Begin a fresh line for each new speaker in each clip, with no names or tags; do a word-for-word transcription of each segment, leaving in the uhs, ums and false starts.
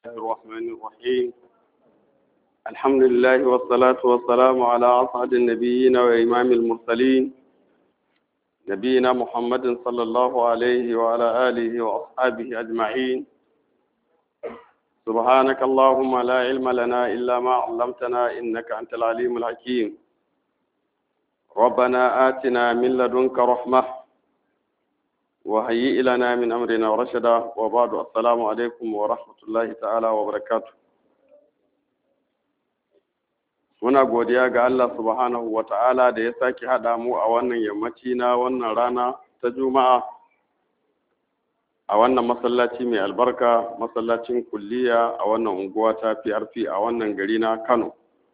الرحمن الرحيم. الحمد لله والصلاة والسلام على أسعد النبيين وإمام المرسلين نبينا محمد صلى الله عليه وعلى آله وأصحابه أجمعين. سبحانك اللهم لا علم لنا إلا ما علمتنا إنك أنت العليم الحكيم. ربنا آتنا من لدنك رحمة وهيئ لنا من أمرنا رشدا. وبعد السلام عليكم ورحمة الله تعالى وبركاته. Muna godiya ga Allah subhanahu wa ta'ala da ya sake haɗa mu a wannan yammaci na wannan rana ta Juma'a a wannan masallaci mai albarka, masallacin kulliya a wannan unguwa ta P R P a wannan gari na Kano.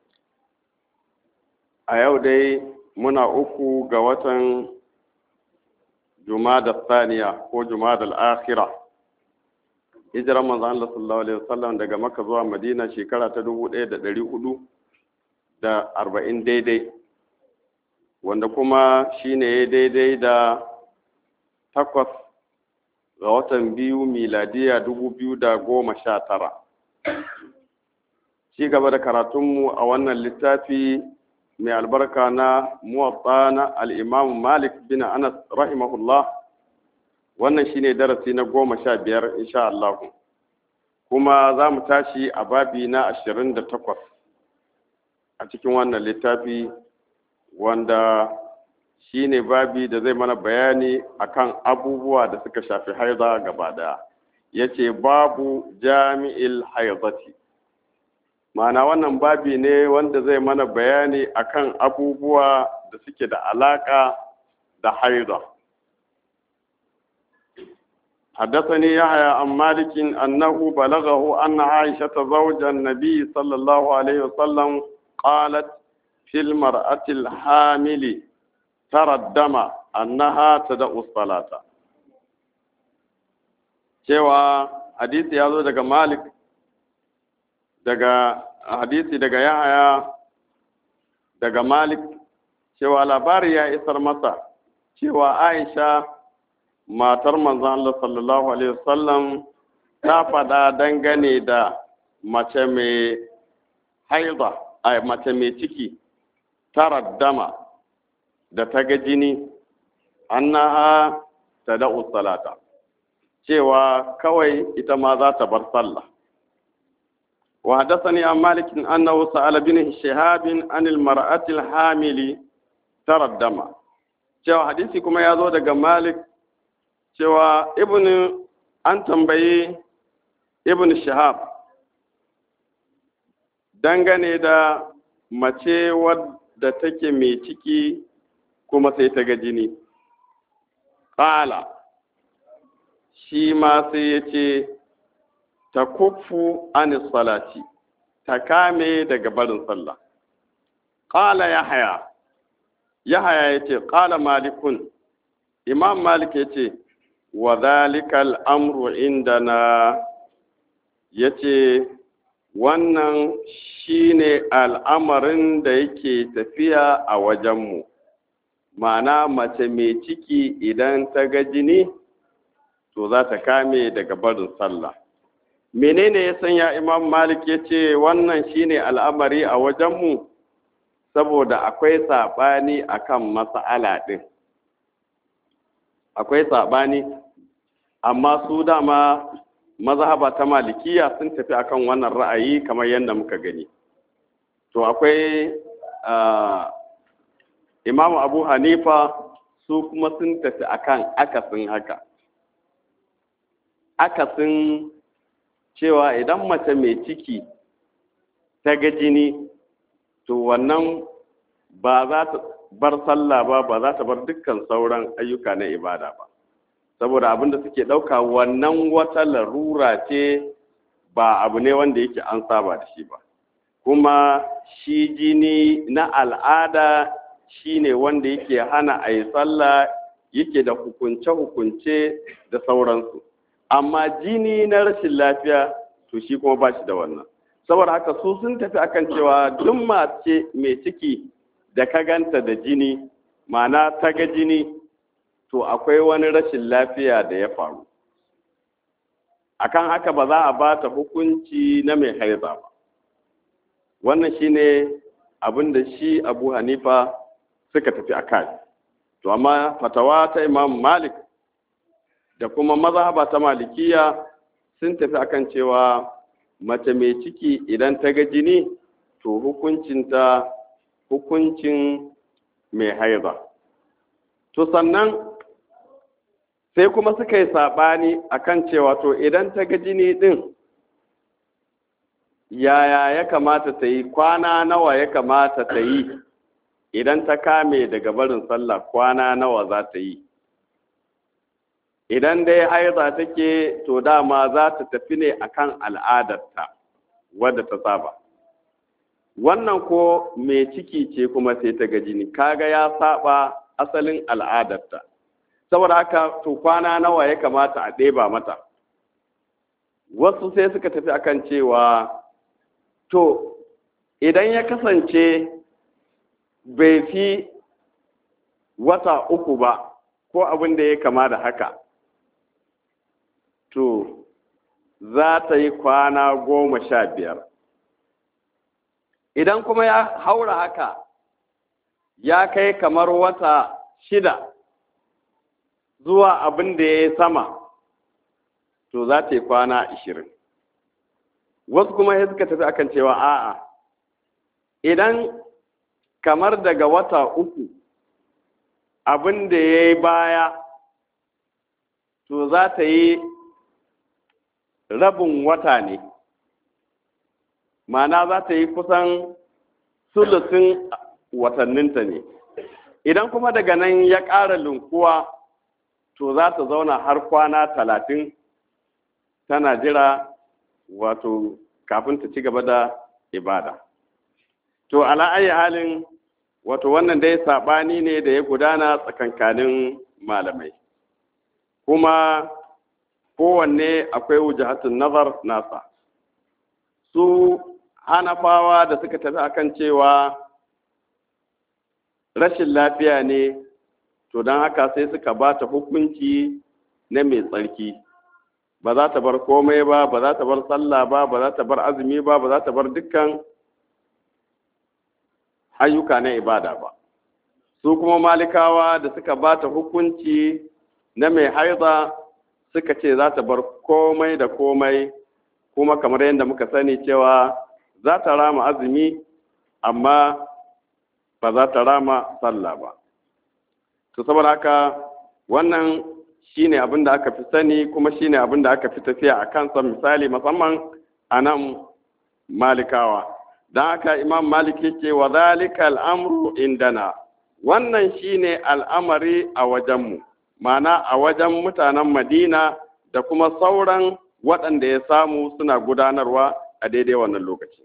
A yau dai muna uku ga watan Jumada Thaniya ko Jumada al-Akhira. Hijirar manzon Allah sallallahu alaihi wasallam daga Makka zuwa Madina shekara ta dubu ɗaya da ɗari hudu da arba'in daidai, wanda kuma shine ya daidai da takwas ga watan biyu miladiya dubu biyu da goma sha tara. Ci gaba da karatunmu a wannan littafi mai albarka na muwatta na al'imam Malik bin Anas rahimahullah. Wannan shine darasi na goma sha biyar insha Allah, kuma za mu tashi a babi na ashirin da takwas a cikin wannan littafi, wanda shine babi da zai mana bayani akan abubuwa da suka shafi haiza gaba daya. Yace babu jami'il haizati, ma'ana wannan babi ne wanda zai mana bayani akan abubuwa da suke da alaka da haiza. حدثني يحيى عن مالك أنه بلغه أن عائشة زوج النبي صلى الله عليه وسلم قالت في المرأة الحامل ترى الدم أنها تدع الصلاة. cewa hadisi ya zo daga Malik, daga hadisi daga Yahaya daga Malik, cewa labari ya isar masa cewa Aisha matar manzon Allah sallallahu alaihi wasallam ta faɗa dangane da mace mai haida, a mace mai ciki taraddama da ta ga jini, annaha tada'u salata, cewa kawai ita ma za ta bar sallah. Wa hadathani an Malik annahu sa'ala bin Shihab an al-mar'ati al-hamili taraddama, cewa hadisi kuma ya zo daga Malik cewa ibn an tambayi ibn Shihab dangane da mace wadda take mai ciki kuma sai ta ga jini. Ƙala, shi ma sai ya ce ta kufu anis salati, ta kame daga barin sallah. Ƙala Yahaya, Yahaya ya ce ƙala Malikun, Imam Malik ya ce wa zalikal amru indana, ya ce wannan shine al'amarin da yake tafiya a wajenmu, ma'ana mace mai ciki idan ta ga jini to za ta kame daga barin sallah. Menene ya sanya Imam Malik ya ce wannan shine al'amari a wajenmu? Saboda akwai saɓani akan mas'ala ɗin. Akwai saɓani, amma su dama mazhaba ta malikiya sun tafi akan wannan ra'ayi kamar yadda muka gani. To akwai uh, Imam Abu Hanifa, su kuma sun tafi akan akasin haka. Akasin cewa idan mace mai ciki ta ga jini, to wannan ba za ta bar sallah ba, ba za ta bar dukkan sauran ayyuka na ibada ba. Saboda abin da suke ɗauka wannan wata larura ce, ba abu ne wanda yake an saba da shi ba. Kuma shi jini na al'ada shi ne wanda yake hana a yi sallah, yake da hukunce-hukunce da sauransu. Amma jini na rashin lafiya to shi kuma ba shi da wannan. Saboda haka su sun tafi akan cewa duk mace mai ciki da ka ganta da jini, ma'ana ta ga jini, to akwai wani rashin lafiya da ya faru. akan haka ba za a ba ta hukunci na mai haiza ba. Wannan shine abin da shi Abu Hanifa suka tafi a kai. To amma fatawa ta Imam Malik da kuma mazhaba ta Malikiya sun tafi akan cewa mace mai ciki idan ta ga jini to hukuncinta hukuncin mai haiza. To sannan sai kuma suka yi saɓani akan cewa to idan ta ga jini ɗin yaya ya kamata ta yi, kwana nawa ya kamata ta yi idan ta kame daga barin sallah, kwana nawa za ta yi. Idan dai haiza take to dama za ta tafi ne akan al'adarta wadda ta saba. Wannan ko mai ciki ce kuma sai ta ga jini, kaga ya saba asalin al'adarta. Saboda haka to kwana nawa ya kamata a ɗeba mata. Wasu sai suka tafi akan cewa to idan ya kasance bai fi wata uku ba ko abin da ya kama da haka, to za ta yi kwana goma sha biyar. Idan kuma ya haura haka ya kai kamar wata shida zuwa abin da ya yi sama, to za ta yi kwana ashirin. Wasu kuma ya suka tafi akan cewa a'a, idan kamar daga wata uku abin da ya yi baya, to za ta yi rabin wata ne, ma'ana za ta yi kusan sulusin watanninta ne. Idan kuma daga nan ya ƙara linkuwa, to za ta zauna har kwana talatin tana jira wato kafin ta ci gaba da ibada. To ala ayi halin wato wannan dai saɓani ne da ya gudana tsakankanin malamai, kuma kowanne akwai wujahatun nazar nasa. Su Hanafawa da suka tafi akan cewa rashin lafiya ne, to don haka sai suka ba ta hukunci na mai tsarki, ba za ta bar komai ba, ba za ta bar sallah ba, ba za ta bar azumi ba, ba za ta bar dukkan ayyuka na ibada ba. Su kuma Malikawa da suka ba ta hukunci na mai haiza suka ce za ta bar komai da komai, kuma kamar yadda muka sani cewa za ta rama azumi amma ba za ta rama sallah ba. To saboda haka wannan shine abin da aka fi sani, kuma shine abin da aka fi tafiya a kansa, misali musamman a nan Malikawa. Don haka Imam Malik yake wa zalika al'amru indana, wannan shine al'amari a wajenmu, ma'ana a wajen mutanen Madina da kuma sauran waɗanda ya samu suna gudanarwa a daidai wannan lokaci.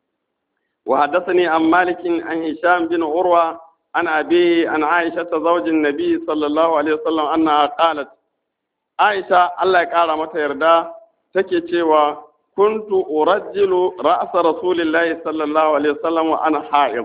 Wa haddathani an Malikin an Hisham bin Urwa an abi an Aisha ta zaujin Nabi sallallahu alaihi wasallam annaha qalat, Aisha Allah ya kara mata yarda take cewa kuntu urajjilu ra'sa rasulillahi sallallahu alaihi wasallam wa ana ha'id.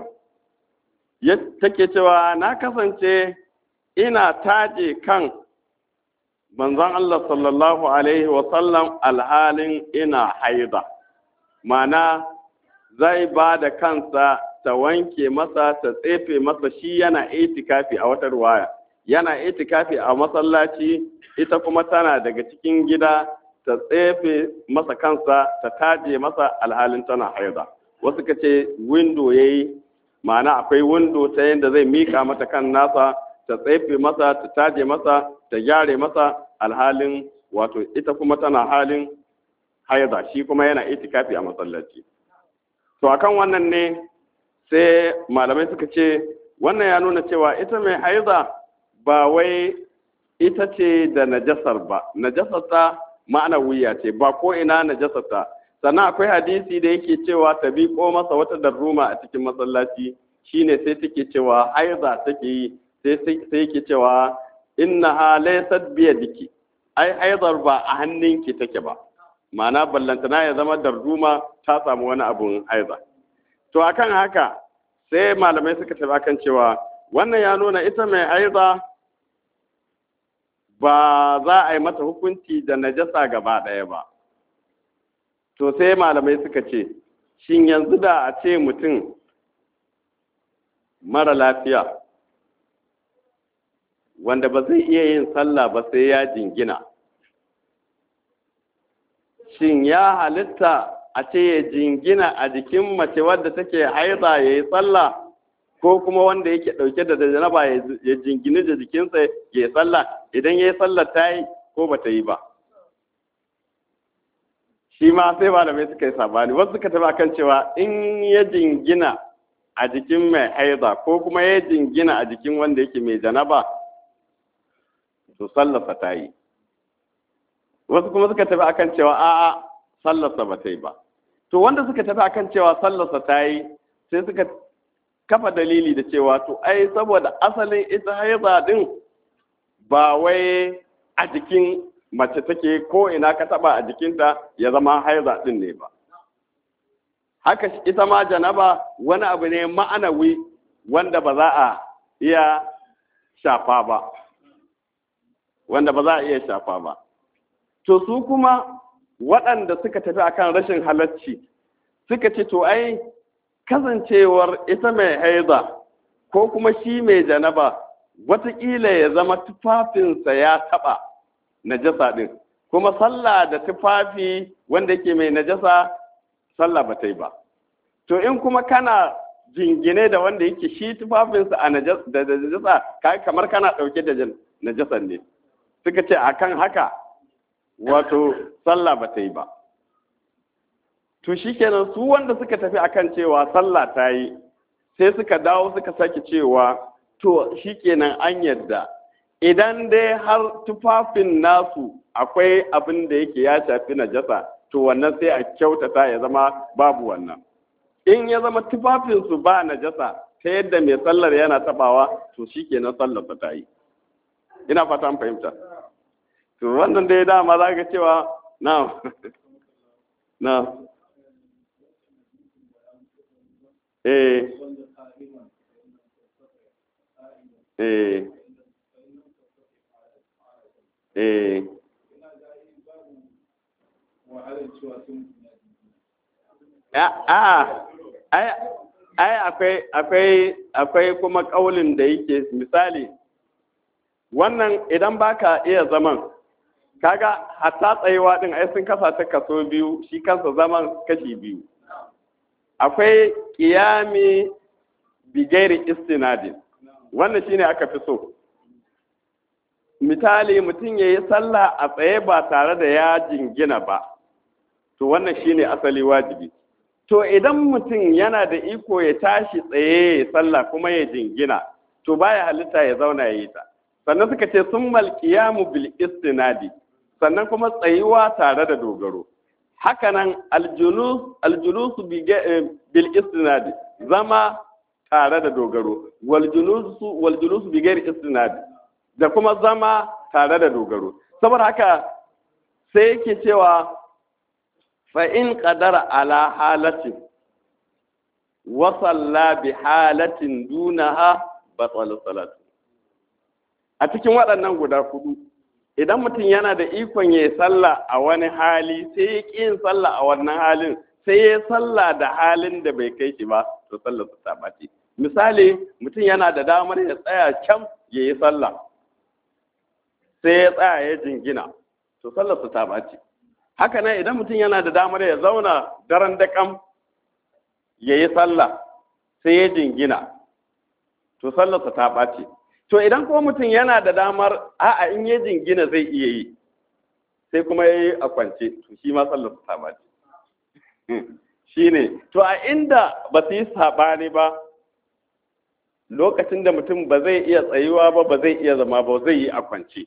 Take cewa na kasance ina taje kan manzon Allah sallallahu alaihi wasallam alhalin ina haida, mana zai ba da kansa ta wanke masa ta tsefe masa, shi yana itikafi a wata ruwaya, yana itikafi a masallaci, ita kuma tana daga cikin gida ta tsefe masa kansa ta taje masa alhalin tana haida. Wasu ka ce window yayi, ma'ana akwai window ta yadda zai mika mata kan nasa ta tsefe masa ta taje masa ta gyare masa alhalin wato ita kuma tana halin haida, shi kuma yana itikafi a masallaci. To akan wannan ne sai malamai suka ce wannan ya nuna cewa ita mai haida ba wai ita ce da najasar ba, najasarta ma'ana wuya ce, ba ko ina najasarta. Sannan akwai hadisi da yake cewa ta bi ko masa wata darruma a cikin masallaci, shine sai take cewa haida take yi, sai sai yake cewa innaha laysat biyadiki, ai haidar ba a hannunki take ba, ma'ana ballantana ya zama darduma ta samu wani abun haiza. To akan haka sai malamai suka tafi akan cewa wannan ya nuna ita mai haiza ba za a yi mata hukunci da najasa gaba ɗaya ba, to sai malamai suka ce shin yanzu da a ce mutum mara lafiya wanda ba zai iya yin sallah ba sai ya jingina, shin ya halitta a ce ya jingina a jikin mace wadda take haiza ya yi sallah, ko kuma wanda yake ɗauke da janaba ya jingini da jikinsa ya yi sallah, idan ya yi sallah ta yi ko ba ta yi ba? Shi ma sai malamai suka yi sabani, wasu suka taba kan cewa in ya jingina a jikin mai haiza ko kuma ya jingina a jikin wanda yake mai janaba, to sallarsa ta yi. Wasu kuma suka tafi akan cewa a'a sallarsa ba ta yi ba. To wanda suka tafi akan cewa sallarsa ta yi sai suka kafa dalili da cewa to ai saboda asalin ita haiza din ba wai a jikin mace take ko ina ka taba a jikinta ya zama haiza din ne ba. Haka ita ma janaba wani abu ne ma'anawi wanda ba za a iya shafa ba. Wanda ba za a iya shafa ba. To su kuma waɗanda suka tafi akan rashin halacci suka ce to ai kasancewar ita mai haiza ko kuma shi mai janaba wataƙila ya zama tufafinsa ya taɓa najasa ɗin, kuma sallah da tufafi wanda yake mai najasa sallah ba ta yi ba. To in kuma kana jingine da wanda yake shi tufafinsa a najasa kamar kana ɗauke da najasan ne, suka ce akan haka wato sallah ba ta yi ba. To shi kenan su wanda suka tafi akan cewa sallah ta yi sai suka dawo suka sake cewa to shi kenan an yadda idan dai har tufafin nasu akwai abin da yake ya shafi najasa to wannan sai a kyautata ya zama babu wannan. In ya zama tufafinsu ba najasa ta yadda mai sallar yana tabawa to shi kenan sallar ta yi. Ina fata an fahimta. To wannan dai dama za ka cewa na na eh eh eh a ai ai akwai akwai akwai kuma kaulin da yake misali wannan idan baka iya zaman kaga hatta tsayewa din ai sun kasa ta kaso biyu, shi kansa zaman kashi biyu. Akwai qiyami bigairi istinadin, wannan shine aka fi so. Misali mutum yayi sallah a tsaye ba tare da ya jingina ba, to wannan shine asali wajibi. To idan mutum yana da iko ya tashi tsaye ya sallah kuma ya jingina, to baya halitta ya zauna yayi ta. Sannan suka ce sun malkiyamu bil istinadi, sannan kuma tsayuwa tare da dogaro. Hakanan aljulus aljulus bil istinadi, zama tare da dogaro. Wal julus wal julus bi ghairi istinadi, da kuma zama tare da dogaro. Saboda haka sai yake cewa fa in qadara ala halatin wa salla bi halatin dunaha batal salatu. A cikin waɗannan guda hudu, idan mutum yana da ikon ya yi sallah a wani hali sai ya ƙi yin sallah a wannan halin, sai ya yi sallah da halin da bai kai shi ba, to sallar su ta ɓaci. Misali, mutum yana da damar ya tsaya can ya yi sallah, sai ya tsaya ya jingina, to sallar su ta ɓaci. Haka nan idan mutum yana da damar ya zauna daren daƙam ya yi sallah, sai ya jingina, to sallar su ta ɓaci. To idan kuma mutum yana da damar a'a in ya jingina zai iya yi, sai kuma ya yi a kwance, to shi ma sallar su ta shi ne. To a inda ba su yi saɓani ba, lokacin da mutum ba zai iya tsayuwa ba, ba zai iya zama ba, zai yi a kwance.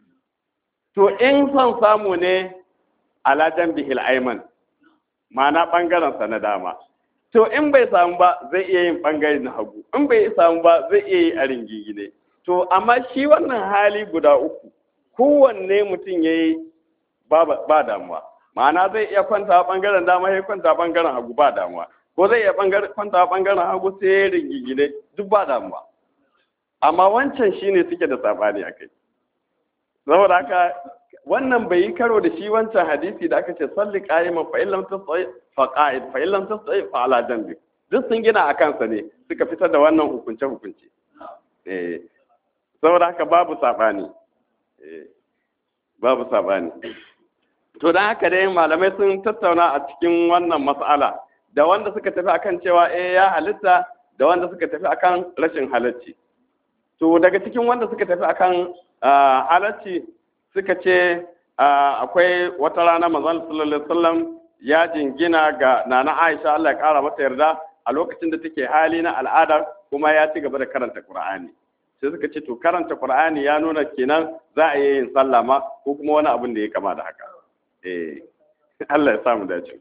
To in son samu ne alajan bihil aiman, ma'ana ɓangarensa na dama. To in bai samu ba zai iya yin ɓangare na hagu, in bai samu ba zai iya yi a ringigine. To amma shi wannan hali guda uku, kowanne mutum ya yi ba damuwa. Ma'ana zai iya kwanta ɓangaren dama ya kwanta ɓangaren hagu ba damuwa. Ko zai iya kwanta ɓangaren hagu sai ya ringigine duk ba damuwa. Amma wancan shi ne suke da saɓani a kai. Saboda haka wannan bai yi karo da shi wancan hadisi da aka ce salli qa'iman fa illam tastati fa qa'id fa illam tastati fa ala janbi. Duk sun gina a kansa ne suka fitar da wannan hukunce hukunce. Eh saboda haka babu sabani. Eh babu sabani. To dan haka dai malamai sun tattauna a cikin wannan mas'ala da wanda suka tafi akan cewa eh ya halitta da wanda suka tafi akan rashin halacci. To daga cikin wanda suka tafi akan halacci suka ce akwai wata rana manzon sallallahu alaihi wasallam ya jingina ga nana Aisha Allah ya kara mata yarda a lokacin da take hali na al'ada kuma ya ci gaba da karanta Qur'ani. Sai suka ce to karanta Qur'ani ya nuna kenan za a yi yin sallah ma ko kuma wani abin da ya kama da haka. Eh Allah ya samu dace.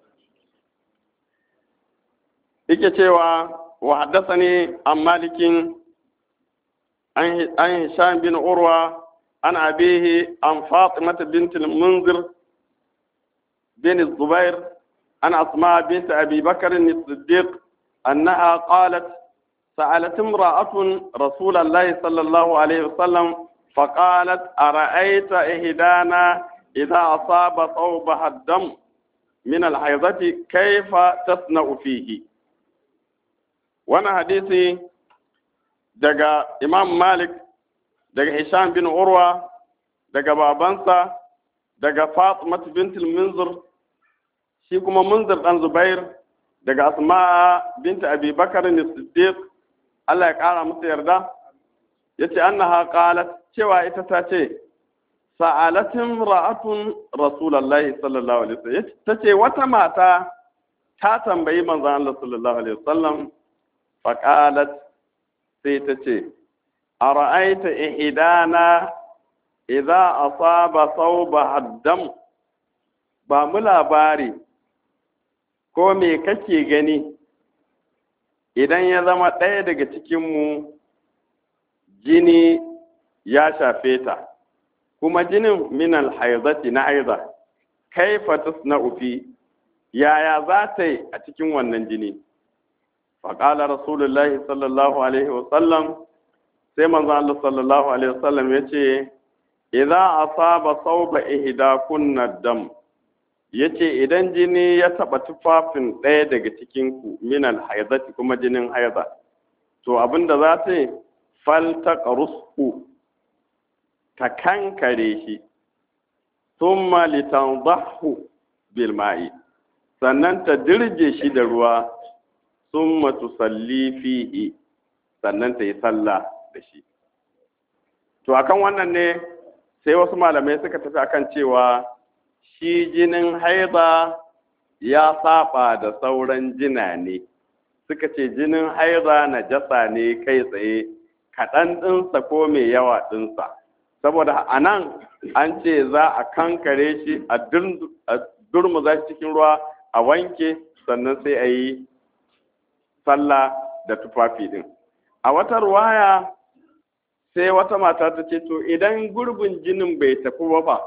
Yake cewa wa haddathani an Malikin an Hisham bin Urwa عن أبيه عن فاطمة بنت المنذر بن الزبير عن أسماء بنت أبي بكر الصديق أنها قالت سألت امرأة رسول الله صلى الله عليه وسلم فقالت أرأيت إهدانا إذا أصاب ثوبها الدم من الحيضة كيف تصنع فيه. وانا حديثي دقى إمام مالك daga Hisham bin Urwa daga babansa daga Fatima bint al-Munzir shi kuma Munzir dan Zubair daga Asma bint Abi Bakar as-Siddiq Allah ya kara masa yarda yace annaha qalat cewa ita ta ce sa'alatin ra'atun Rasulullahi sallallahu alaihi wasallam tace wata mata ta tambayi manzon Allah sallallahu alaihi wasallam fa qalat sai ta ce أرأيت إحدانا إذا أصاب ثوبها الدم ba mu labari ko me kake gani idan ya zama ɗaya daga cikinmu jini ya shafe ta kuma jinin minal haizati na haiza kaifa tasna'u fi yaya za ta yi a cikin wannan jini faƙala rasulullahi sallallahu alaihi wasallam sai manzo Allah sallallahu alaihi wasallam yace idza asaba sauba ihdakunna dam yace idan jini ya taba tufafin ɗaya daga cikin ku minal haidati kuma jinin haida to abinda za ta yi fal taqrusu ta kankare shi thumma litandahu bil ma'i sannan ta dirje shi da ruwa thumma tusalli fihi sannan ta yi sallah da shi. To akan wannan ne sai wasu malamai suka tafi akan cewa shi jinin haiza ya saba da sauran jina ne. Suka ce jinin haiza najasa ne kai tsaye kaɗan ɗinsa ko mai yawa ɗinsa. Saboda a nan an ce za a kankare shi a durmuza shi cikin ruwa a wanke sannan sai a yi sallah da tufafi ɗin. A wata ruwaya sai wata mata ta ce to idan gurbin jinin bai tafi ba fa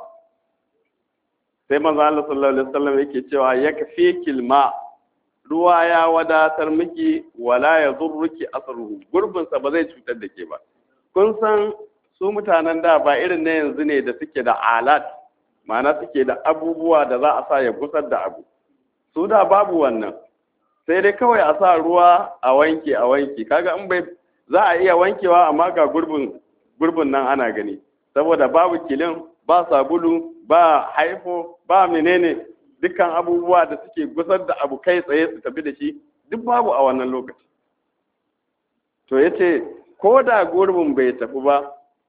sai manzo Allah sallallahu alaihi wasallam yake cewa yakfi kilma ruwa ya wadatar miki wala yadurruki asruhu gurbin sa ba zai cutar da ke ba. Kun san su mutanen da ba irin na yanzu ne da suke da alat ma'ana suke da abubuwa da za a sa ya gusar da abu. Su da babu wannan sai dai kawai a sa ruwa a wanke a wanke kaga in bai za a iya wankewa amma ga gurbin gurbin nan ana gani saboda babu kilin ba sabulu ba haifo ba menene dukkan abubuwa da suke gusar da abu kai tsaye su tafi da shi duk babu a wannan lokaci to yace ko da gurbin bai tafi ba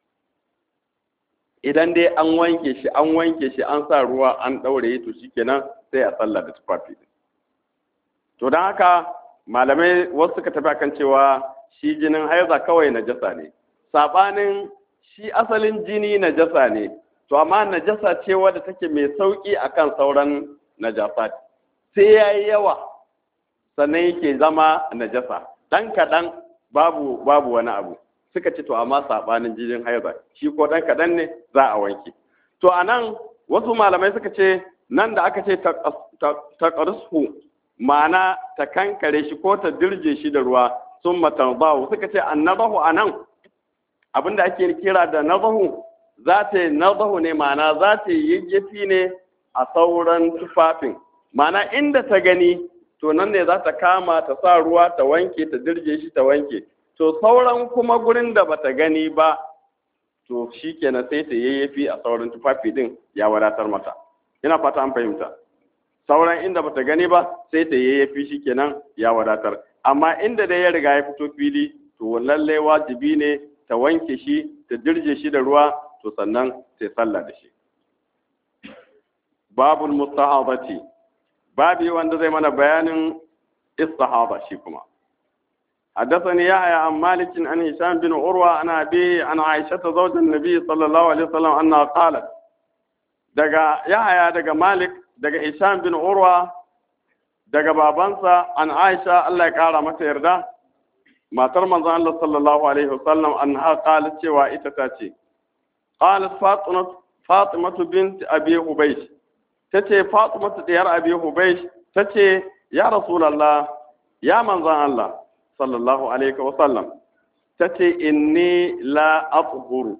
idan dai an wanke shi an wanke shi an sa ruwa an daure to shikenan sai a sallah da tufafi to dan haka malamai wasu suka tafi akan cewa shi jinin haiza kawai najasa ne sabanin shi asalin jini najasa ne to amma najasa ce wadda take mai sauki akan sauran najasa sai yayi yawa sannan yake zama najasa dan kadan babu babu wani abu suka ce to amma sabanin jinin haiza shi ko dan kadan ne za a wanke to anan wasu malamai suka ce nan da aka ce taqarsu ma'ana ta kankare shi ko ta dirje shi da ruwa sun matarbahu suka ce annabahu a nan abinda ake kira da nabahu za ta yi nazahu ne, ma'ana za ta yi yayyafi ne a sauran tufafin, ma'ana inda ta gani to nan ne za ta kama ta sa ruwa ta wanke ta dirje shi ta wanke, to sauran kuma gurin da bata gani ba to shikenan sai ta yayyafi a sauran tufafi din ya wadatar mata. Ina fata an fahimta. Sauran inda bata gani ba sai ta yayyafi shikenan ya wadatar, amma inda dai ya riga ya fito fili to lallai wajibi ne ta wanke shi ta dirje shi da ruwa, to sannan sai sallah da shi. Babul mustahadati, babi wanda zai mana bayanin istihada shi kuma. حدثني يحيى عن مالك عن هشام بن عروة عن أبي عن عائشة زوج النبي صلى الله عليه وسلم أنها قالت دقا يحيى دقا مالك دقا هشام بن عروة دقا بابنسا عن عائشة الله يقال متى يرضى ما ترمز الله صلى الله عليه وسلم أنها قالت شوى إتتاتي قالت فاطمة فاطمة بنت أبي حبيش تتي فاطمة ديار أبي حبيش تتي يا رسول الله يا منزل الله sallallahu alaihi wa sallam tace inni la athuru,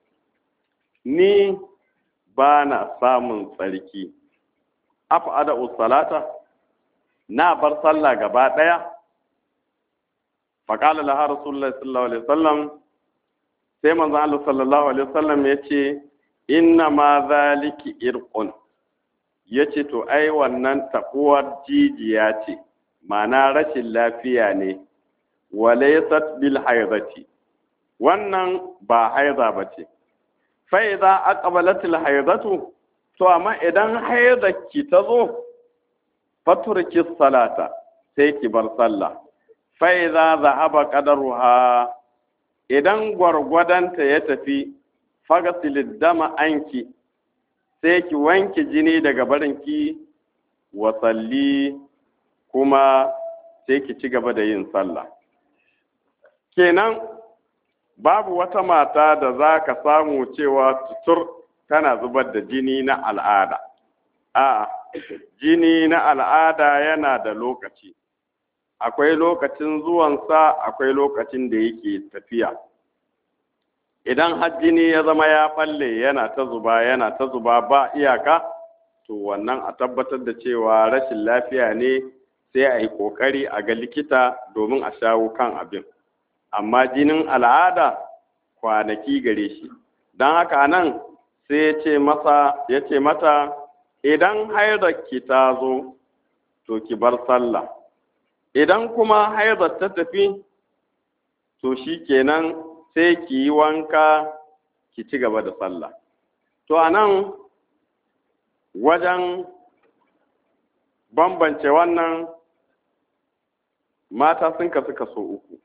ni ba na samun tsarki, af'ada salata, na bar sallah gaba daya. Faqala laha rasulullah sallallahu alaihi wasallam, sai manzo Allah sallallahu alaihi wasallam yace inna ma zaliki irqun, yace to ai wannan takuwar jijiya ce, ma'ana rashin lafiya ne, walaysat bil haidati, wannan ba haiza bace. Fa idza aqbalat al haidatu, to amma idan haidaki ta zo, faturki salata, sai ki bar sallah. Fa idza zahaba qadaruha, idan gwargwadanta ya tafi, fagasil dama anki, sai ki wanke jini daga barinki, wa salli, kuma sai ki ci gaba da yin sallah. Kenan babu wata mata da za ka samu cewa tutur tana zubar da jini na al'ada. A'a, jini na al'ada yana da lokaci. Akwai lokacin zuwansa, akwai lokacin da yake tafiya. Idan har jini ya zama ya falle yana ta zuba yana ta zuba ba iyaka, to wannan a tabbatar da cewa rashin lafiya ne, sai a yi ƙoƙari a ga likita domin a shawo kan abin. Amma jinin al'ada kwanaki gare shi, don haka nan sai ya ce masa ya ce mata idan haidarki ta zo to ki bar sallah, idan kuma haidar ta tafi to shi kenan sai ki yi wanka ki ci gaba da sallah. To a nan wajen bambance wannan mata sun kasu kaso uku.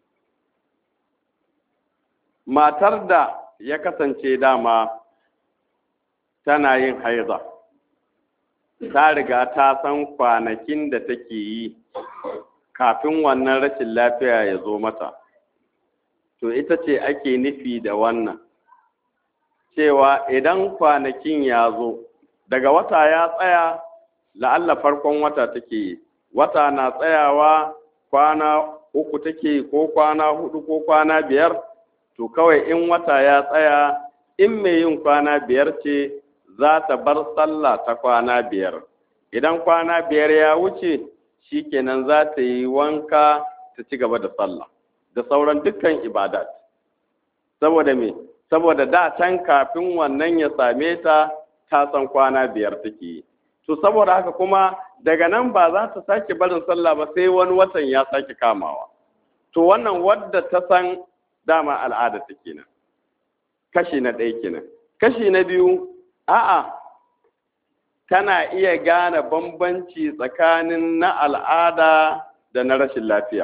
Matar da ya kasance dama tana yin haiza, ta riga ta san kwanakin da take yi kafin wannan rashin lafiya ya zo mata, to ita ce ake nufi da wannan, cewa idan kwanakin ya zo, daga wata ya tsaya, la'alla farkon wata take yi, wata na tsayawa kwana uku take ko kwana hudu ko kwana biyar, to kawai in wata ya tsaya, in mai yin kwana biyar ce za ta bar sallah ta kwana biyar. Idan kwana biyar ya wuce, shikenan za ta yi wanka ta ci gaba da sallah da sauran dukkan ibadat. Saboda me? Saboda da can kafin wannan ya same ta, ta san kwana biyar take yi. To saboda haka kuma daga nan ba za ta sake barin sallah ba sai wani watan ya sake kamawa. To wannan wadda ta san dama al'ada ta kenan. Kashi na ɗaya kenan. Kashi na biyu, a'a, tana iya gane bambanci tsakanin na al'ada da na rashin lafiya.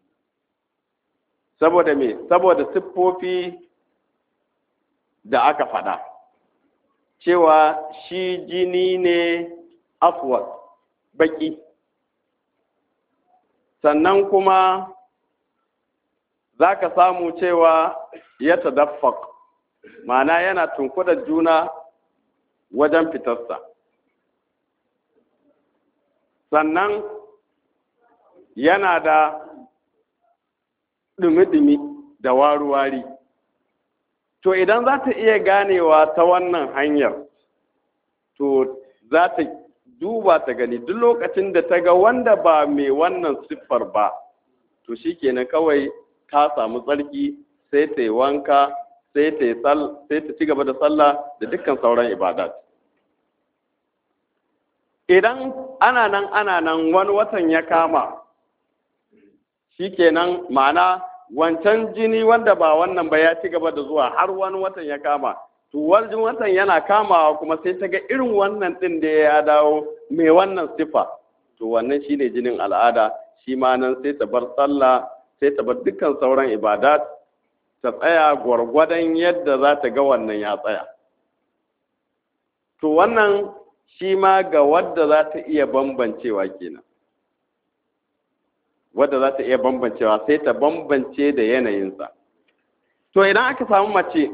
Saboda me? Saboda siffofi da aka faɗa. Cewa shi jini ne aswad, baki. Sannan kuma za ka samu cewa ya tadaffaq, ma'ana yana tunkudar juna wajen fitarsa. Sannan yana da ɗumi-ɗumi da waruwari. to idan za ta iya ganewa ta wannan hanyar to za ta duba ta gani duk lokacin da ta ga wanda ba mai wannan siffar ba to shi kenan kawai ta samu tsarki sai ta yi wanka sai ta yi sai ta ci gaba da sallah da dukkan sauran ibadat. Idan ana nan ana nan wani watan ya kama shi kenan ma'ana wancan jini wanda ba wannan ba ya ci gaba da zuwa har wani watan ya kama to wajen watan yana kamawa kuma sai ta ga irin wannan din da ya dawo mai wannan sifa to wannan shine jinin al'ada shi ma nan sai ta bar sallah sai ta bar dukkan sauran ibadat ta tsaya gwargwadon yadda za ta ga wannan ya tsaya to wannan shi ma ga wadda za ta iya bambancewa kenan wadda za ta iya bambancewa sai ta bambance da yanayinsa to idan aka samu mace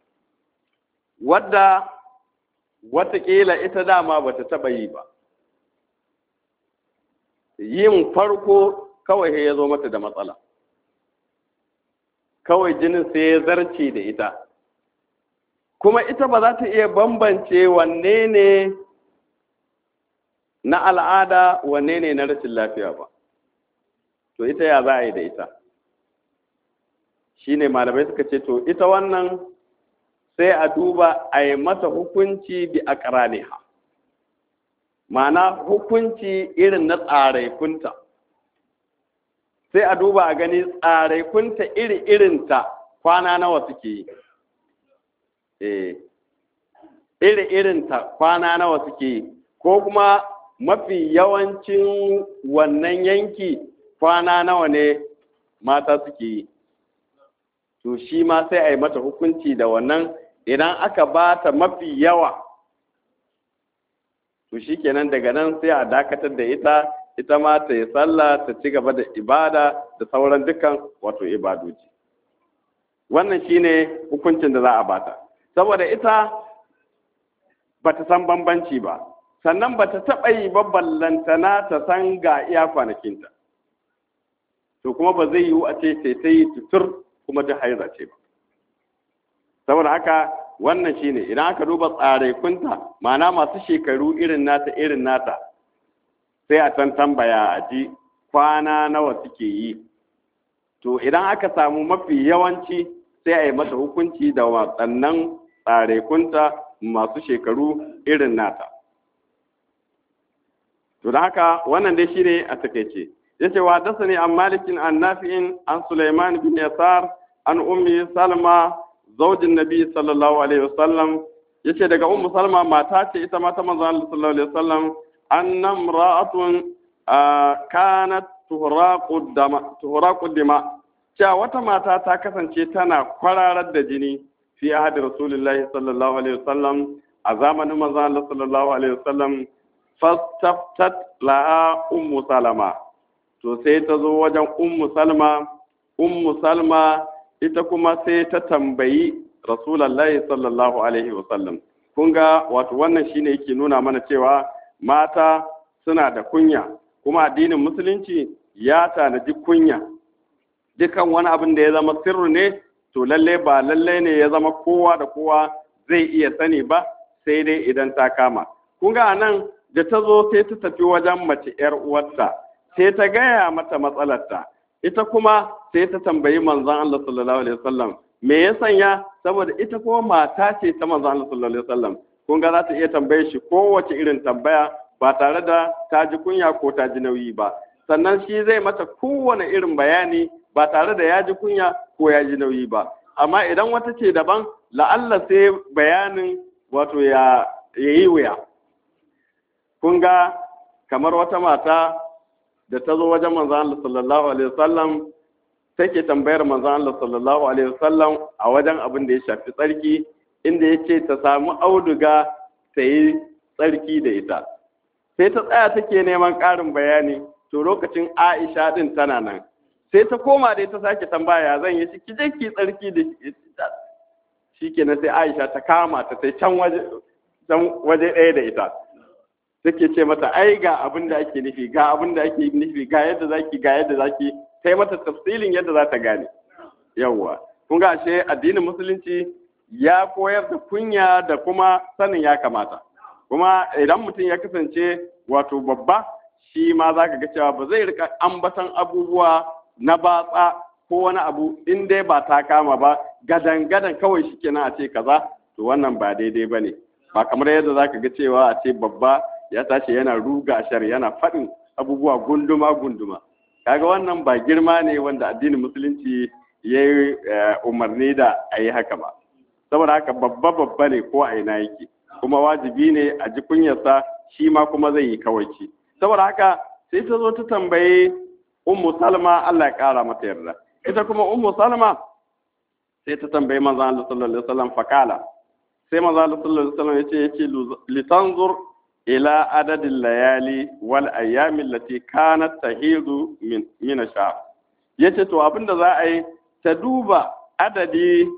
wadda watakila ita dama ba ta taɓa yi ba yin farko kawai ya zo mata da matsala kawai jinin sai ya zarce da ita kuma ita ba za ta iya bambance wanne ne na al'ada wanne ne na rashin lafiya ba to ita ya za a yi da ita shi ne malamai suka ce to ita wannan sai a duba a yi mata hukunci bi a ƙaraniha ma'ana hukunci irin na tsaraikunta sai a duba a gani tsaraikunta iri-irinta kwana nawa suke yi eh iri-irinta kwana nawa suke yi ko kuma mafi yawancin wannan yanki kwana nawa ne mata suke yi to shi ma sai a yi mata hukunci da wannan idan aka ba ta mafi yawa to shi kenan daga nan sai a dakatar da ita ita ma ta yi sallah ta ci gaba da ibada da sauran dukkan wato ibadoji wannan shine hukuncin da za a bata saboda ita ba ta san bambanci ba sannan ba ta taɓa yi ba ballantana ta san ga iya kwanakinta to kuma ba zai yiwu a ce sai ta yi tutur kuma ta haiza ce ba saboda haka wannan shine idan aka duba tsaraikunta ma'ana masu shekaru irin nata irin nata sai a can tambaya a ji kwana nawa suke yi to idan aka samu mafi yawanci sai a yi masa hukunci da waɗannan tsaraikunta masu shekaru irin nata to da haka wannan dai shine a takeice yace wa dasani an malikin an nafi'in an sulaiman bin yasar an ummi salma zaujin nabi sallallahu alaihi wasallam yace daga ummu salma mata ce ita mata manzon Allah sallallahu alaihi wasallam anna imra'atun kanat tuhraqu dama tuhraqu dima cewa wata mata ta kasance tana kwararar da jini fi ahadi rasulullahi sallallahu alaihi wasallam a zamanin manzon Allah sallallahu alaihi wasallam fastaftat laha ummu salama to sai ta zo wajen ummu salma ummu salma ita kuma sai ta tambayi rasulullahi sallallahu alaihi wasallam kun ga wato wannan shine yake nuna mana cewa mata suna da kunya kuma addinin musulunci ya tanaji kunya dukan wani abin da ya zama sirri ne to lalle ba lalle ne ya zama kowa da kowa zai iya sani ba sai dai idan ta kama kun ga nan da ta zo sai ta tafi wajen mace yar uwarta sai ta gaya mata matsalarta ita kuma sai ta tambayi manzon Allah sallallahu alaihi wasallam me ya sanya saboda ita kuma mata ce ta manzon Allah sallallahu alaihi wasallam kun ga za ta iya tambaye shi kowace irin tambaya ba tare da ta ji kunya ko ta ji nauyi ba sannan shi zai mata kowane irin bayani ba tare da ya ji kunya ko ya ji nauyi ba amma idan wata ce daban la'alla sai bayanin wato ya yi wuya kun ga kamar wata mata da ta zo wajen manzon Allah sallallahu alaihi wasallam take tambayar manzon Allah sallallahu alaihi wasallam a wajen abin da ya shafi tsarki inda yace ta samu auduga ta yi tsarki da ita sai ta tsaya take neman ƙarin bayani to lokacin Aisha din tana nan sai ta koma dai ta sake tambaya zan yi shi kije ki tsarki da shikenan sai Aisha ta kama ta sai can waje can waje ɗaya da ita take ce mata ai ga abin da ake nufi ga abin da ake nufi ga yadda zaki ga yadda zaki sai mata tafsilin yadda za ta gane yawwa kun ga ashe addinin musulunci ya koyar da kunya da kuma sanin ya kamata. Kuma idan mutum ya kasance wato babba, shi ma za ka ga cewa ba zai rika ambatan abubuwa na batsa ko wani abu in dai ba ta kama ba, gadan-gadan kawai shi kenan a ce kaza, to wannan ba daidai ba ne. Ba kamar yadda za ka ga cewa a ce babba ya tashi yana ruga shar yana faɗin abubuwa gunduma-gunduma. Kaga wannan ba girma ne wanda addinin musulunci ya yi umarni da a yi haka ba. Saboda haka babba-babba ne ko a ina yake, kuma wajibi ne a ji kunyarsa, shi ma kuma zai yi kawaici. Saboda haka sai ta zo ta tambaye Ummu Salma, Allah ya kara mata yarda. Ita kuma Ummu Salma sai ta tambaye manzo Allah sallallahu alaihi wasallam fakala. Sai manzo Allah sallallahu alaihi wasallam yace yace litanzur ila adadil layali wal ayyami allati kanat tahidu min min ash-shahr. Yace to abinda za a yi ta duba adadi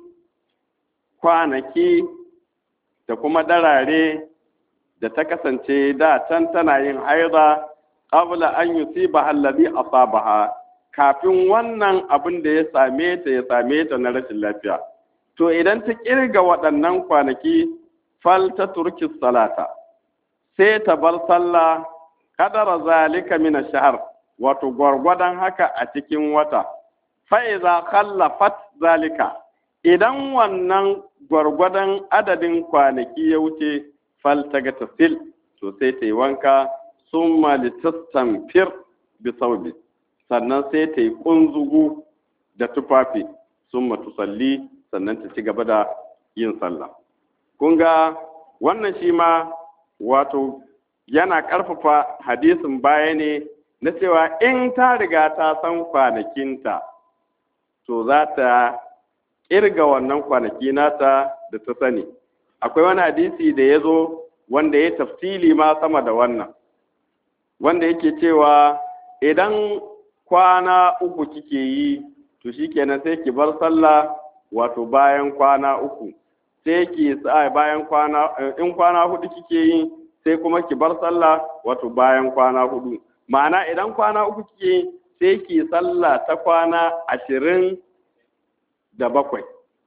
kwanaki da kuma darare da ta kasance da can tana yin haida qabla an yusiba alladhi asabaha, kafin wannan abin da ya same ta ya same ta na rashin lafiya. To idan ta kirga waɗannan kwanaki, fal ta turki salata, sai ta bar sallah kadara zalika min ash-shahr, wato gwargwadon haka a cikin wata. Fa idza khallafat zalika, idan wannan gwargwadon adadin kwanaki ya wuce, fal ta ga tasil, to sai ta yi wanka, summa litastanfir bi thawbi, sannan sai ta yi kunzugu da tufafi, summa tusalli, sannan ta ci gaba da yin sallah. Kun ga wannan shi ma wato yana ƙarfafa hadisin baya ne na cewa in ta riga ta san kwanakinta, to za ta ƙirga wannan kwanaki nata da ta sani. Akwai wani hadisi da ya zo wanda ya tafsili ma sama da wannan, wanda yake cewa idan kwana uku kike yi, to shikenan sai ki bar sallah wato bayan kwana uku, sai ki sa bayan kwana, in kwana hudu kike yi, sai kuma ki bar sallah wato bayan kwana hudu. Ma'ana idan kwana uku kike yi, sai ki sallah ta kwana ashirin da bakwai,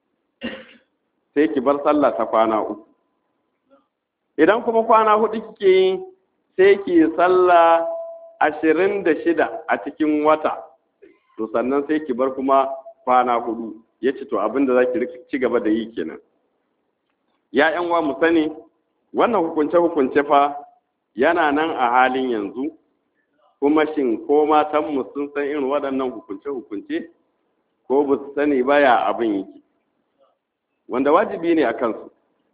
sai ki bar sallah ta kwana uku. Idan kuma kwana hudu kike yi, sai ki sallah ashirin da shida a cikin wata, to sannan sai ki bar kuma kwana hudu. Ya ce to abin da za ki ci gaba da yi kenan. Ya ƴan uwa mu sani, wannan hukunce-hukunce fa yana nan a halin yanzu, kuma shin ko matanmu sun san irin waɗannan hukunce-hukunce, ko ba su sani ba ya abin yake, wanda wajibi ne a kansu.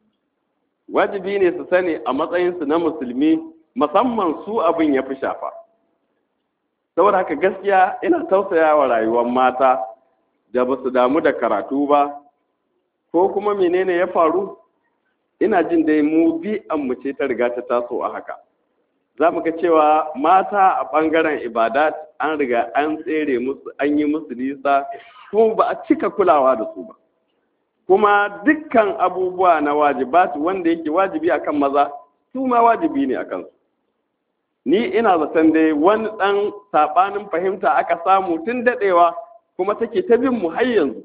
Wajibi ne su sani a matsayinsu na musulmi, musamman su abin ya fi shafa. Saboda haka gaskiya ina tausaya wa rayuwar mata da ba su damu da karatu ba, ko kuma menene ya faru. Ina jin dai mu bi mu ce ta riga ta taso a haka. Za mu ga cewa mata a ɓangaren ibadat an riga an tsere musu, an yi musu nisa, kuma ba a cika kulawa da su ba. Kuma dukkan abubuwa na wajibatu wanda yake wajibi akan maza, su ma wajibi ne akan su. Ni ina zaton dai wani ɗan saɓanin fahimta aka samu tun daɗewa, kuma take ta bin mu har yanzu.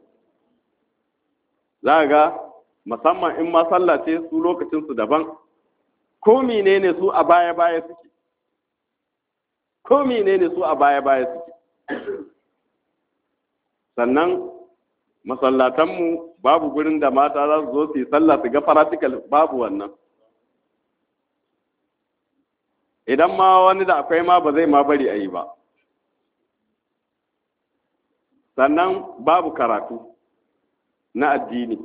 Za ga musamman in ma sallah ce su lokacinsu daban, ko menene su a baya-baya suke, ko menene su a baya-baya suke. Sannan masallatanmu babu gurin da mata za su zo su yi sallah su ga practical, babu wannan. Idan ma wani da akwai ma ba zai ma bari a yi ba. Sannan babu karatu na addini.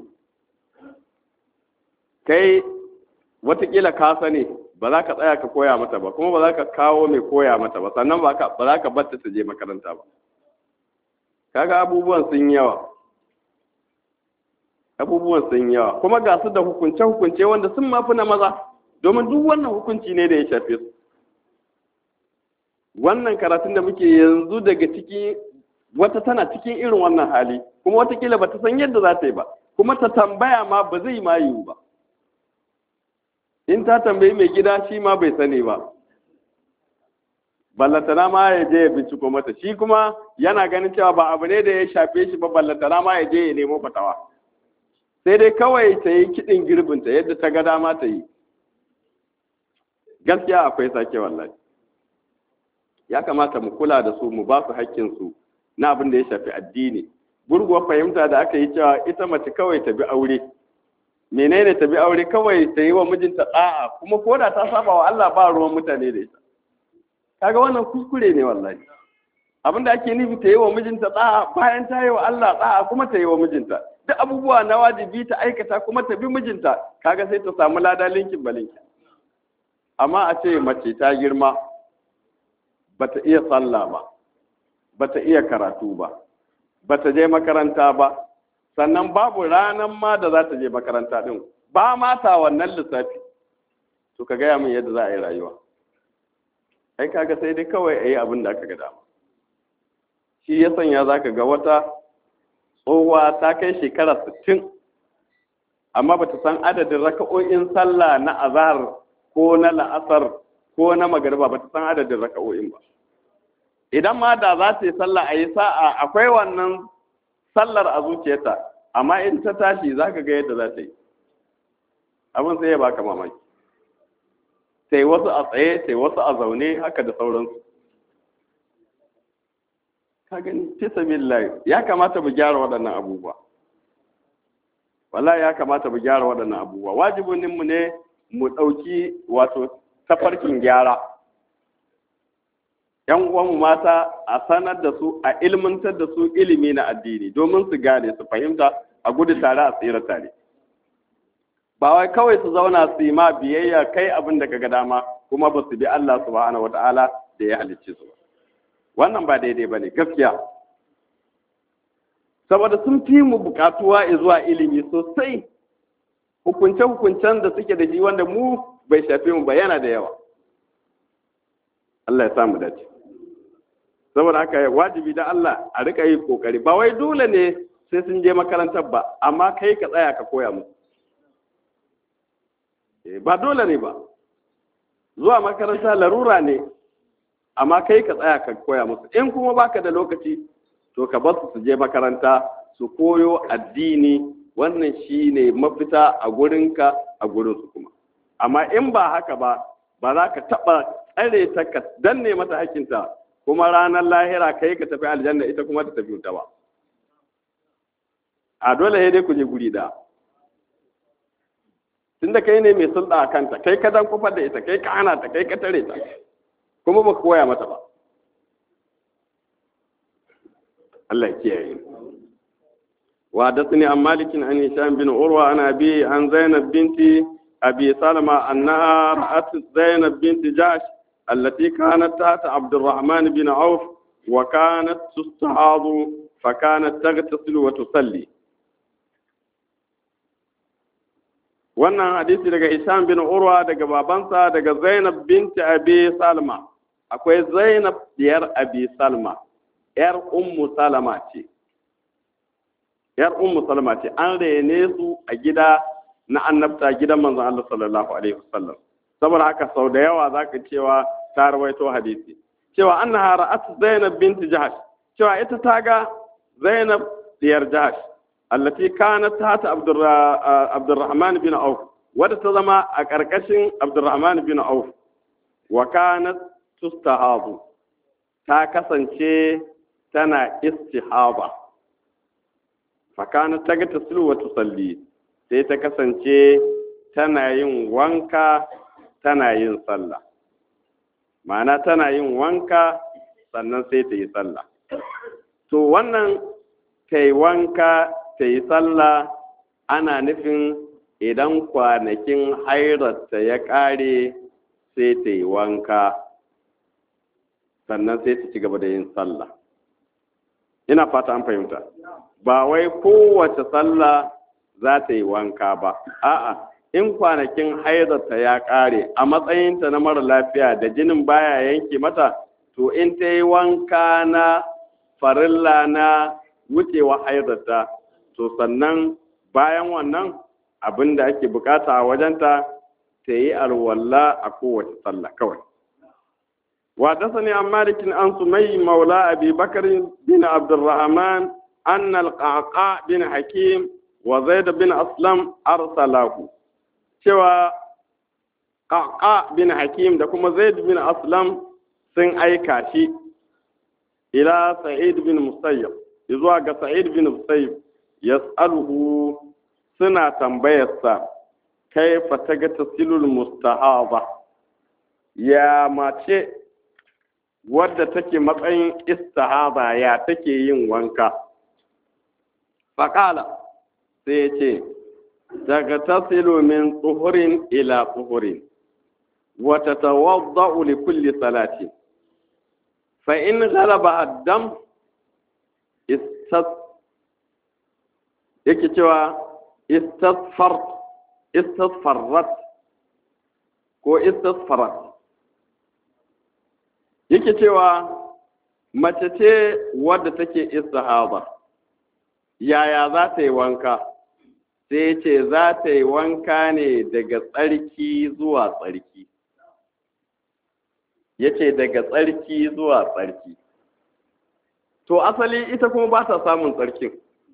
Kai watakila ka sani ba za ka tsaya ka koya mata ba, kuma ba za ka kawo mai koya mata ba, sannan ba za ka batta ta je makaranta ba. Kaga abubuwan sun yawa. Abubuwan sun yawa. Kuma ga su da hukunce-hukunce wanda sun mafi na maza, domin duk wannan hukunci ne da ya shafe su. Wannan karatun da muke yanzu daga ciki, wata tana cikin irin wannan hali, kuma watakila ba ta san yadda za ta yi ba, kuma ta tambaya ma ba zai ma yiwu ba. In ta tambayi mai gida shi ma bai sani ba, ballantana ma ya je ya binciko mata, shi kuma yana ganin cewa ba abu ne da ya shafe shi ba, ballantana ma ya je ya nemo fatawa. sai dai kawai ta yi kiɗin girbinta yadda ta ga dama ta yi. Gaskiya akwai sake wallahi. Ya kamata mu kula da su, mu ba su haƙƙinsu na abin da ya shafi addini. Gurguwar fahimta da aka yi cewa ita mace kawai ta bi aure. Menene ta bi aure? Kawai ta yi wa mijinta ɗa'a, kuma ko da ta saba wa Allah ba ruwan mutane da ita. Kaga wannan kuskure ne wallahi. Abin da ake nufi ta yi wa mijinta ɗa'a, bayan ta yi wa Allah ɗa'a kuma ta yi wa mijinta. Duk abubuwa na wajibi ta aikata kuma ta bi mijinta, kaga sai ta samu lada linkin balinkin. Amma a ce mace ta girma, bata iya sallah ba, bata iya karatu ba, bata je makaranta ba, sannan babu ranar ma da za ta je makaranta din, ba mata wannan lissafi. To ka gaya min yadda za a yi rayuwa. Ai kaga sai dai kawai a yi abin da aka ga dama. Shi ya sanya za ka ga wata tsohuwa ta kai shekara sittin, amma bata san adadin raka'o'in sallah na azhar ko na la'asar ko na magariba, bata san adadin raka'o'in ba. Idan ma da za ta yi sallah a yi sa'a, akwai wannan sallar a zuciyarta, amma in ta tashi za ka ga yadda za ta yi. Abin sai ya baka mamaki. Sai wasu a tsaye, sai wasu a zaune, haka da sauransu. Ka gani, fi sabilillahi, ya kamata mu gyara waɗannan abubuwa. Wallahi ya kamata mu gyara waɗannan abubuwa. Wajibinmu ne mu ɗauki wato tafarkin gyara. ‘Yan uwanmu mata a sanar da su, a ilmantar da su ilimi na addini domin su gane, su fahimta, a gudu tare, a tsira tare. Ba wai kawai su zauna su yi ma biyayya kai abin da kaga dama kuma ba su bi Allah subhanahu wata'ala da ya halicce su. Wannan ba daidai ba ne gaskiya. Saboda sun fi mu bukatuwa zuwa ilimi sosai. Hukunce-hukuncen da suke da shi wanda mu bai shafe mu ba yana da yawa. Allah ya samu dace. Saboda haka wajibi da Allah a rika yi kokari, ba wai dole ne sai sun je makarantar ba, amma kai ka tsaya ka koya musu. Ba dole ne ba, zuwa makaranta larura ne, amma kai ka tsaya ka koya musu. In kuma baka da lokaci, to ka basu su je makaranta su koyo addini, wannan shi ne mafita a gurinka a gurinsu kuma. Amma in ba haka ba, ba za ka taɓa tsare ta ka danne mata hakinta, kuma ranar lahira kai ka tafi aljanna ita kuma ta tafi wuta ba. A dole dai ku je guri da. Tunda kai ne mai sulɗa a kanta, kai ka dan kufar da ita, kai ka hana ta, kai ka tare ta, kuma ba ka koya mata ba. Allah ya kiyaye. Wa dasni an malikin an hisham bin urwa an abi an zainab binti abi salama annaha ra'at zainab binti jahsh التي كانت تحت عبد الرحمن بن عوف وكانت تستعاض فكانت تغتسل وتصلي. wannan hadisi daga Hisham bin Urwa daga babansa daga Zainab binti Abi Salma. Akwai Zainab diyar Abi Salma, yar Ummu Salama ce. Yar Ummu Salama ce, an rene su a gida na annabta, gidan manzon Allah sallallahu alaihi wasallam. Saboda haka sau da yawa zaka cewa ta rawaito hadisi cewa annaha ra'at Zainab binti Jahsh, cewa ita ta ga Zainab diyar Jahsh allati kanat tahta Abdurrahman bin Auf, wadda ta zama a karkashin Abdurrahman bin Auf, wa kanat tustahadu, ta kasance tana istihaba, fa kanat tagtasilu wa tusalli, sai ta kasance tana yin wanka tana yin sallah. Ma'ana tana yin wanka sannan sai ta yi sallah. To wannan ta yi wanka ta yi sallah ana nufin idan kwanakin hairarta ya ƙare sai ta yi wanka sannan sai ta ci gaba da yin sallah. Ina fata an fahimta. Ba wai kowace sallah za ta yi wanka ba. A'a, in kwanakin haizarta ya ƙare a matsayinta na mara lafiya da jinin baya yanke mata, to in ta yi wanka na farilla na wucewa haizarta, to sannan bayan wannan abin da ake bukata a wajenta ta yi alwala a kowace sallah kawai. وحدثني عن مالك عن سمي مولى أبي بكر بن عبد الرحمن أن القعقاع بن حكيم wa Zaid bin Aslam arsalahu cewa Qaqa bin Hakim da kuma Zaid bin Aslam sun aika shi ila Sa'id bin Musayyib zuwa ga Sa'id bin Musayyib yas'aluhu suna tambayarsa kaifa tagtasilul mustahaba ya mace wadda take matsayin istihaba ya take yin wanka faqala sai ce tagtasilu min tuhurin ila tuhurin wa tatawaddau li kulli salati fa in ghalaba ad-dam istas yake cewa istasfar istasfarrat ko istasfarat yake cewa mace ce wadda take istihaba yaya za ta yi wanka sai ce za ta yi wanka ne daga tsarki zuwa tsarki yace daga tsarki zuwa tsarki to asali ita kuma ba ta samun tsarkin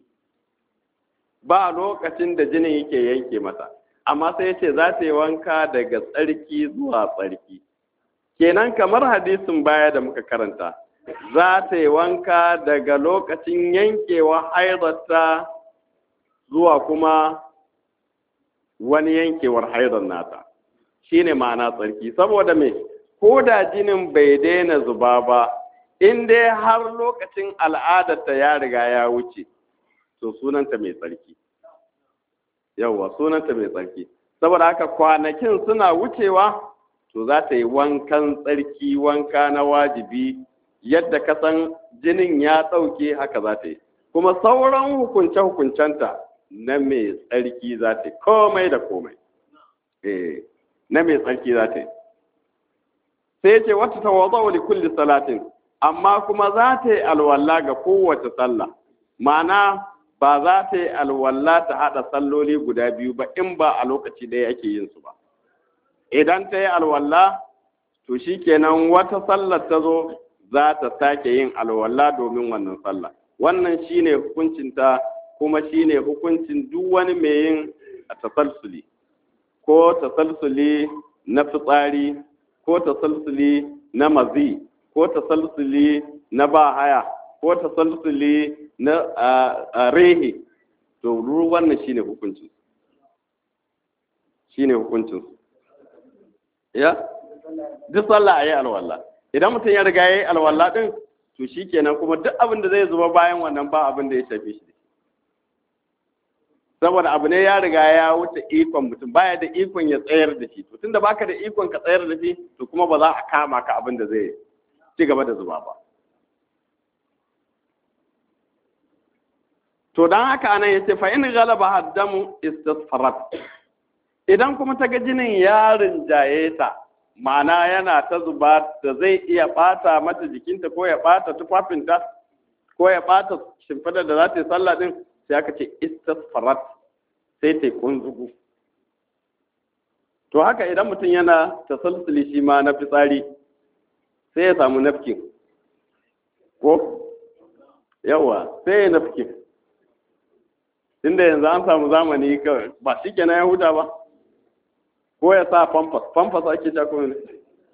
ba lokacin da jinin yake yanke mata amma sai yace za ta yi wanka daga tsarki zuwa tsarki kenan kamar hadisin baya da muka karanta za ta yi wanka daga lokacin yankewa haidarta zuwa kuma wani yankewar haidar nata shine ma'ana tsarki saboda me ko da jinin bai daina zuba ba in dai har lokacin al'adarta ya riga ya wuce to sunanta mai tsarki yawwa sunanta mai tsarki saboda haka kwanakin suna wucewa to za ta yi wankan tsarki wanka na wajibi yadda ka san jinin ya ɗauke haka za ta yi kuma sauran hukunce-hukuncenta na mai tsarki za ta yi komai da komai eh na mai tsarki za ta yi sai ce wata tawadau li kulli salatin amma kuma za ta yi alwala ga kowace sallah ma'ana ba za ta yi alwala ta haɗa salloli guda biyu ba in ba a lokaci ɗaya ake yin su ba idan ta yi alwala to shikenan wata sallar ta zo za ta sake yin alwala domin wannan sallah wannan shine hukuncinta kuma shine hukuncin duk wani mai yin tasalsuli ko tasalsuli na fitsari ko tasalsuli na mazi ko tasalsuli na bahaya ko tasalsuli na rehe to wannan shine hukuncin shine hukuncin ya duk sallah ayi alwala idan mutum ya riga yayi alwala din to shikenan kuma duk abin da zai zuba bayan wannan ba abin da ya shafe shi saboda abu ne ya riga ya wuce ikon mutum baya da ikon ya tsayar da shi to tunda baka da ikon ka tsayar da shi to kuma ba za a kama ka abin da zai ci gaba da zuba ba to dan haka anan yace fa in ghalaba haddamu istasfarat idan kuma ta ga jinin ya rinjaye ta ma'ana yana ta zuba da zai iya bata mata jikinta ko ya bata tufafinta ko ya bata shimfidar da za ta yi sallah din sai aka ce istasfarat sai ta kunzugu to haka idan mutum yana tasalsuli shi ma na fitsari sai ya samu nafkin ko yawa sai ya nafkin tunda yanzu an samu zamani ba shi kenan ya huta ba ko ya sa pampas pampas ake ta kuma ne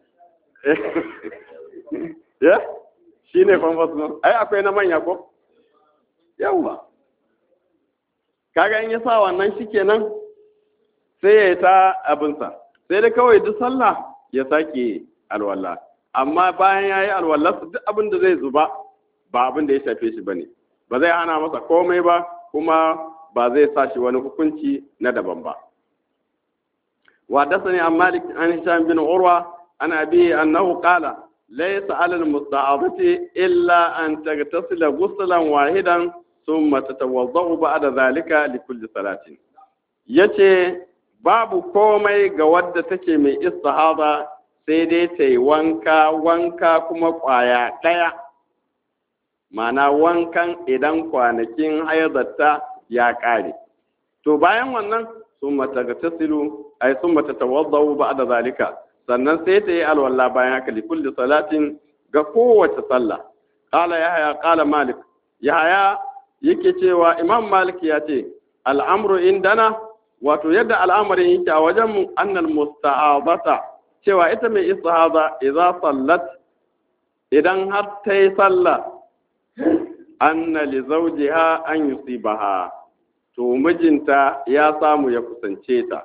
ya shi ne pampas nan ai akwai na manya ko yawa kaga in ya sa wannan shikenan sai ya yi ta abinsa sai da kawai duk sallah ya sake alwala amma bayan ya yi alwala duk abin da zai zuba ba abin da ya shafe shi bane ba zai hana masa komai ba kuma ba zai sa shi wani hukunci na daban ba wa dasani an malik an hisham bin urwa an abi annahu qala laysa ala al-musta'adati illa an taghtasila ghuslan wahidan thumma tatawaddau ba'da zalika li kulli salatin yace babu komai ga wadda take mai istihada sai dai ta yi wanka wanka kuma kwaya daya mana wankan idan kwanakin haidarta ya kare to bayan wannan thumma tagtasilu ay thumma tatawaddau ba'da zalika sannan sai ta yi alwala bayan haka li kulli salatin ga kowace sallah qala yahya qala malik yahya yake cewa imam malik ya ce al'amru indana wato yadda al'amarin yake a wajen mu annal musta'azata cewa ita mai istihaza idza sallat idan har ta yi sallah anna li zawjiha an yusibaha to mijinta ya samu ya kusance ta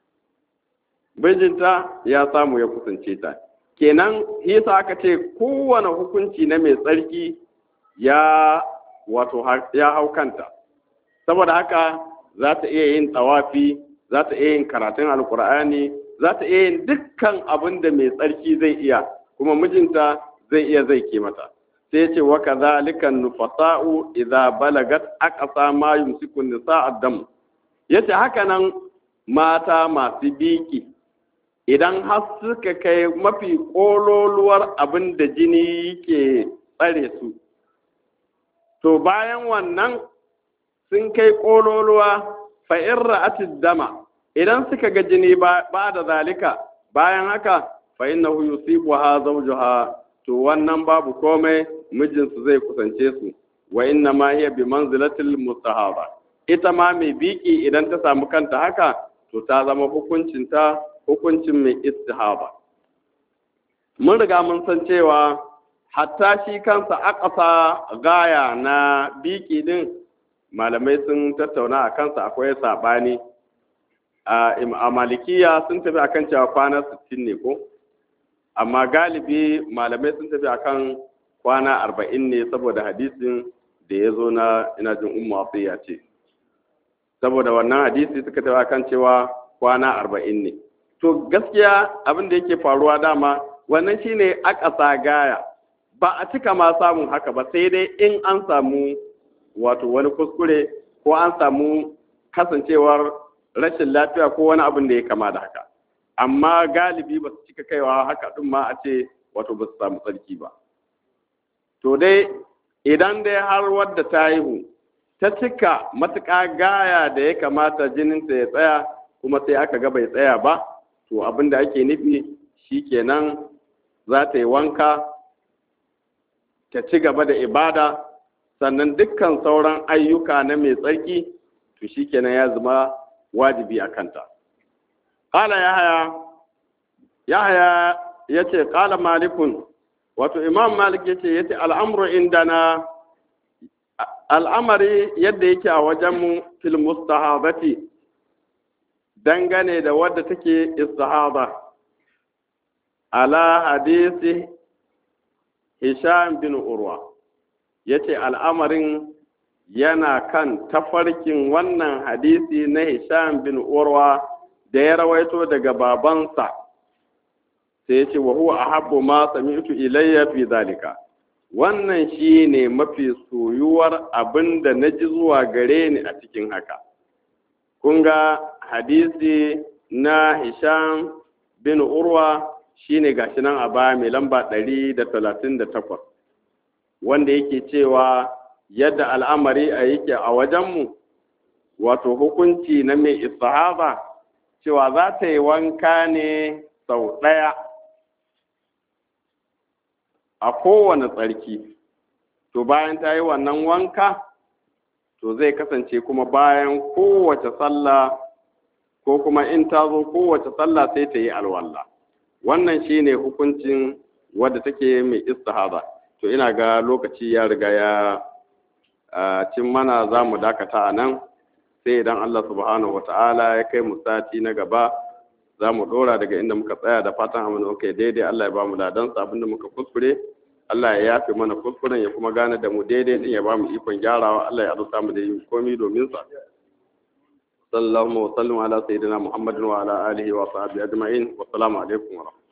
mijinta ya samu ya kusance ta kenan hisa aka ce kowane hukunci na mai tsarki ya wato ya hau kanta saboda haka za ta iya yin tawafi za ta iya yin karatun alkur'ani za ta iya yin dukkan abin da mai tsarki zai iya kuma mijinta zai iya zai ke mata sai ce wa kadhalika nufasa'u idza balagat aqsa ma yumsiku nisa'ad dam yace haka nan mata masu biki idan har suka kai mafi kololuwar abin da jini ke tsare su to bayan wannan sun kai kololuwa fa in ra'atid dama idan suka ga jini ba da zalika bayan haka fa innahu yusibuha zawjuha to wannan babu komai mijinsu zai kusance su wa inna ma hiya bi manzilatil mustahaba ita ma mai biki idan ta samu kanta haka to ta zama hukuncin ta hukuncin mai istihaba mun riga mun san cewa hatta shi kansa aqsa gaya na biki din malamai sun tattauna a kansa akwai sabani a malikiya sun tafi akan cewa kwana sittin ne ko amma galibi malamai sun tafi akan kwana arba'in ne saboda hadisin da ya zo na ina jin ummu afiya ce saboda wannan hadisi suka tafi akan cewa kwana arba'in ne to gaskiya abin da yake faruwa dama wannan shine akasa gaya ba a cika ma samun haka ba sai dai in an samu wato wani kuskure ko an samu kasancewar rashin lafiya ko wani abin da ya kama da haka amma galibi ba su cika kaiwa haka din ma a ce wato ba su samu tsarki ba to dai idan dai har wadda ta haihu ta cika matuƙa gaya da ya kamata jininta ya tsaya kuma sai aka ga bai tsaya ba to abin da ake nufi shikenan za ta yi wanka ta ci gaba da ibada sannan dukkan sauran ayyuka na mai tsarki to shikenan ya zama wajibi a kanta. Ƙala Yahaya, Yahaya ya ce, ƙala Malikun, wato Imam Malik ya ce, ya ce al'amuru indana, al'amari yadda yake a wajenmu fil mustahabati dangane da wadda take istihaba. Ala hadisi Hisham bin Urwa, ya ce al'amarin yana kan tafarkin wannan hadisi na Hisham bin Urwa da ya rawaito daga babansa sai ya ce wa huwa ahabbu ma sami'tu ilayya fi zalika wannan shine mafi soyuwar abinda naji zuwa gare ni a cikin haka kun ga hadisi na Hisham bin Urwa shine gashi nan a baya mai lamba ɗari da talatin da takwas wanda yake cewa yadda al'amari a yake a wajenmu wato hukunci na mai istihaba cewa za ta yi wanka ne sau ɗaya a kowane tsarki to bayan ta yi wannan wanka to zai kasance kuma bayan kowace sallah ko kuma in ta zo kowace sallah sai ta yi alwala wannan shine hukuncin wadda take mai istihaba to ina ga lokaci ya riga ya cin mana za mu dakata a nan sai idan Allah subhanahu wa ta'ala ya kai mu sati na gaba za mu dora daga inda muka tsaya da fatan abin da muka yi daidai Allah ya ba mu ladansa abin da muka kuskure Allah ya yafe mana kuskuren ya kuma gane da mu daidai din ya ba mu ikon gyarawa Allah ya azurta mu da yin komai domin sa sallallahu wa sallam ala sayyidina muhammadin wa ala alihi wa sahbihi ajma'in wa assalamu alaikum wa rahmatullahi